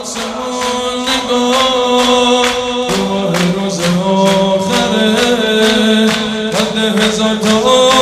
آسمون نگاه گواه روز آخره قد هزار تا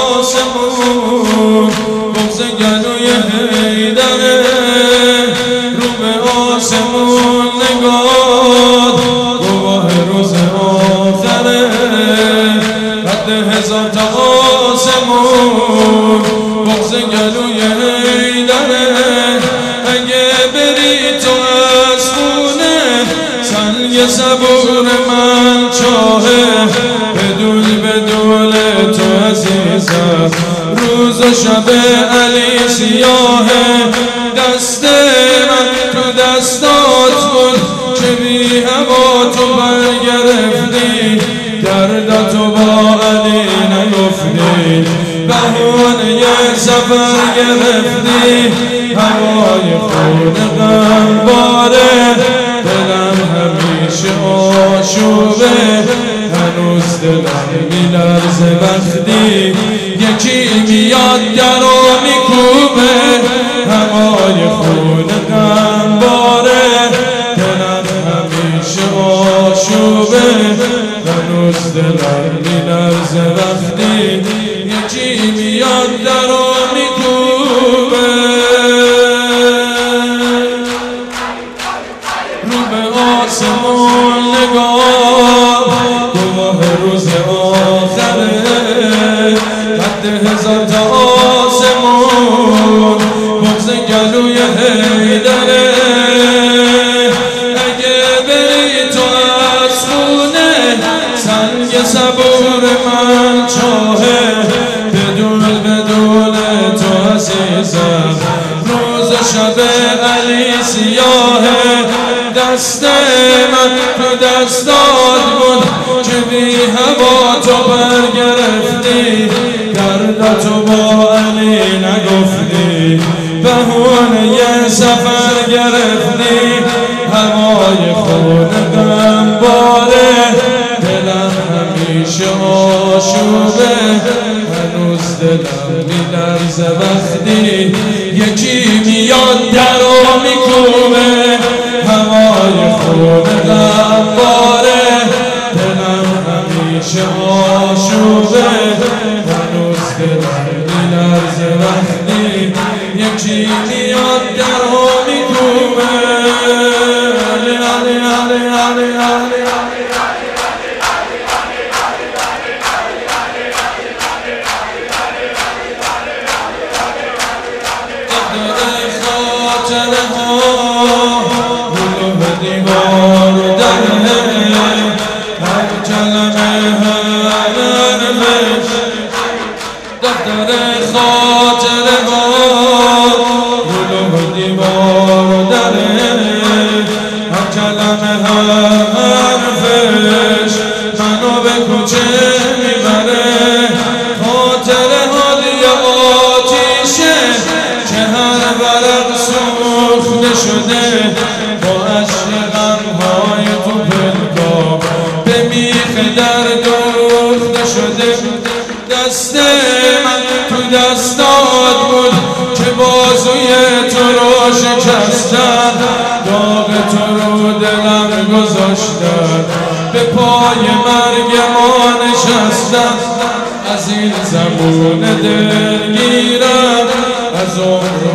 آسمون بغض گلوی حیدره رو به آسمون نگاه گواه روز آخره قد هزار تا آسمون بغض گلوی حیدره اگه بری تو از خونه سنگ صبور من چاهه بدون تو عزیزم روز و شب علی سیاهه دست من تو دستات بود که بی هوا تو برگرفتی دردتو با علی نگفتی بهونه سفر گرفتی هوای خون غمباره دلم همیشه آشوبه هنوز دلم میلرزه وقتی یکی میاد درو میکوبه هوای خون غمباره دلم همیشه آشوبه هنوز دلم میلرزه وقتی یکی میاد درو میکوبه رو به آسمون نگاه گواه روز آخره قد هزار تا آسمون بغض گلوی حیدره اگه بری تو از خونه سنگ صبور من چاهه بدون تو عزیزم روز و شب علی سیاهه دست من تو دستات بود که بی هوا تو برگرفتی دردتو با علی نگفتی بهونه سفر گرفتی هوای خون غمباره دلم همیشه آشوبه هنوز دلم میلرزه وقتی یکی میاد درو میکوبه هوای خون غمباره دلم همیشه آشوبه هنوز دلم میلرزه وقتی یکی میاد درو میکوبه علی علی علی علی علی دفتر خاطره ها گلوه دیوار دره هر کلمه حرفش منو به کوچه میبره خاطره ها دیگه آتیشه که هر ورق سوخته شده با عشق غمهای تو پلکا به میخ در دوخته شده دست من تو دستات بود که بازوی تو رو شکستن داغ تو رو دلم گذاشتن به پای مرگ ما نشستن از این زمان دلگیرم از عمر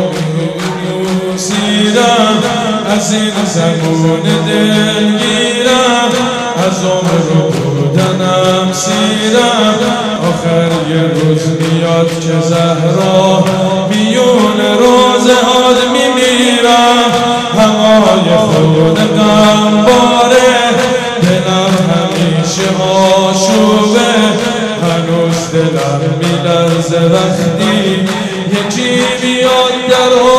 سیرم از این زمان دلگیرم از عمر بودنم سیرم آخر یه روز میاد که زهرا میون روزهات میمیرم هوای خون غمباره دلم همیشه آشوبه هنوز دلم میلرزه وقتی یکی بیاد درو